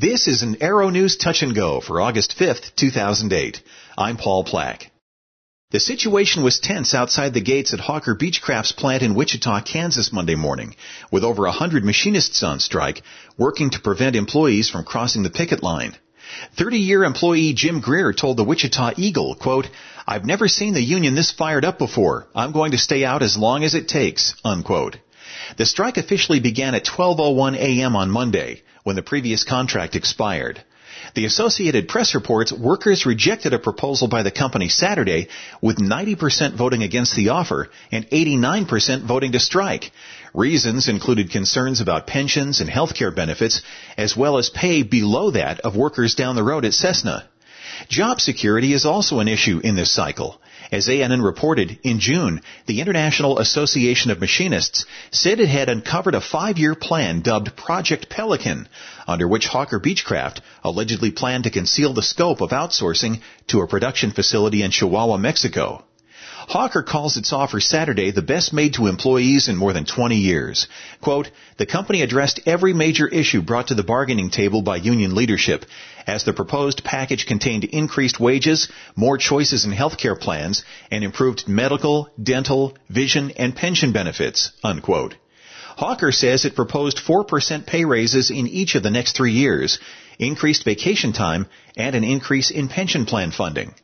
This is an Arrow News Touch and Go for August 5th, 2008. I'm Paul Plack. The situation was tense outside the gates at Hawker Beechcraft's plant in Wichita, Kansas Monday morning, with over 100 machinists on strike, working to prevent employees from crossing the picket line. 30-year employee Jim Greer told the Wichita Eagle, quote, "I've never seen the union this fired up before. I'm going to stay out as long as it takes," unquote. The strike officially began at 12:01 a.m. on Monday, when the previous contract expired. The Associated Press reports workers rejected a proposal by the company Saturday, with 90% voting against the offer and 89% voting to strike. Reasons included concerns about pensions and health care benefits, as well as pay below that of workers down the road at Cessna. Job security is also an issue in this cycle. As ANN reported, in June, the International Association of Machinists said it had uncovered a 5-year plan dubbed Project Pelican, under which Hawker Beechcraft allegedly planned to conceal the scope of outsourcing to a production facility in Chihuahua, Mexico. Hawker calls its offer Saturday the best made to employees in more than 20 years. Quote, "The company addressed every major issue brought to the bargaining table by union leadership, as the proposed package contained increased wages, more choices in health care plans, and improved medical, dental, vision, and pension benefits," unquote. Hawker says it proposed 4% pay raises in each of the next 3 years, increased vacation time, and an increase in pension plan funding.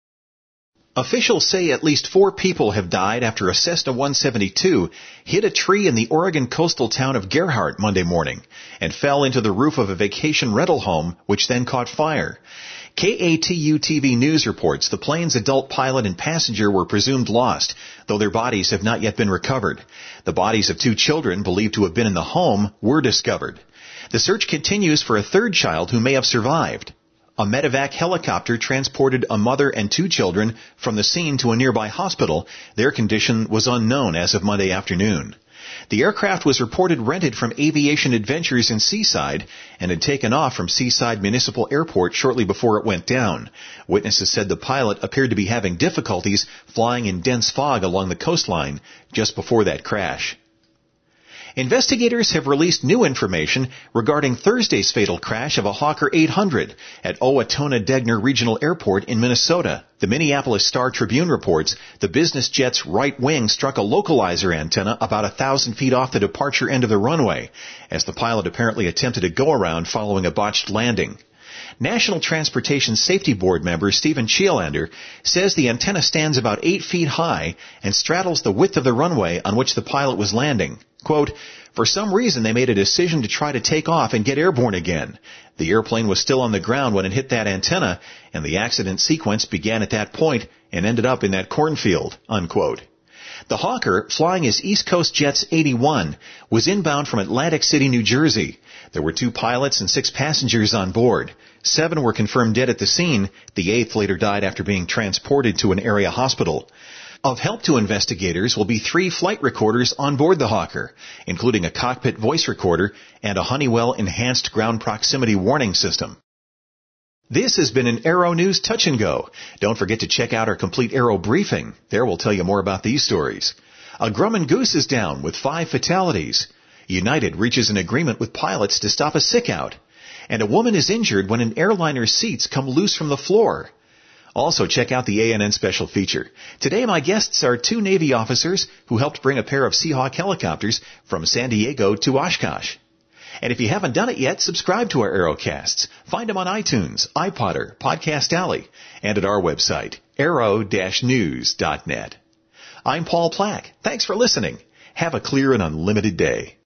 Officials say at least 4 people have died after a Cessna 172 hit a tree in the Oregon coastal town of Gerhardt Monday morning and fell into the roof of a vacation rental home, which then caught fire. KATU-TV News reports the plane's adult pilot and passenger were presumed lost, though their bodies have not yet been recovered. The bodies of 2 children believed to have been in the home were discovered. The search continues for a 3rd child who may have survived. A medevac helicopter transported a mother and 2 children from the scene to a nearby hospital. Their condition was unknown as of Monday afternoon. The aircraft was reported rented from Aviation Adventures in Seaside and had taken off from Seaside Municipal Airport shortly before it went down. Witnesses said the pilot appeared to be having difficulties flying in dense fog along the coastline just before that crash. Investigators have released new information regarding Thursday's fatal crash of a Hawker 800 at Owatonna-Degner Regional Airport in Minnesota. The Minneapolis Star-Tribune reports the business jet's right wing struck a localizer antenna about 1,000 feet off the departure end of the runway, as the pilot apparently attempted a go-around following a botched landing. National Transportation Safety Board member Stephen Chialander says the antenna stands about 8 feet high and straddles the width of the runway on which the pilot was landing. Quote, "For some reason they made a decision to try to take off and get airborne again. The airplane was still on the ground when it hit that antenna, and the accident sequence began at that point and ended up in that cornfield," unquote. The Hawker, flying as East Coast Jets 81, was inbound from Atlantic City, New Jersey. There were 2 pilots and 6 passengers on board. 7 were confirmed dead at the scene. The 8th later died after being transported to an area hospital. Of help to investigators will be 3 flight recorders on board the Hawker, including a cockpit voice recorder and a Honeywell Enhanced Ground Proximity Warning System. This has been an Arrow News Touch and Go. Don't forget to check out our complete Arrow briefing. There we'll tell you more about these stories. A Grumman goose is down with 5 fatalities. United reaches an agreement with pilots to stop a sick-out. And a woman is injured when an airliner's seats come loose from the floor. Also, check out the ANN special feature. Today, my guests are 2 Navy officers who helped bring a pair of Seahawk helicopters from San Diego to Oshkosh. And if you haven't done it yet, subscribe to our Arrowcasts. Find them on iTunes, iPodder, Podcast Alley, and at our website, arrow-news.net. I'm Paul Plack. Thanks for listening. Have a clear and unlimited day.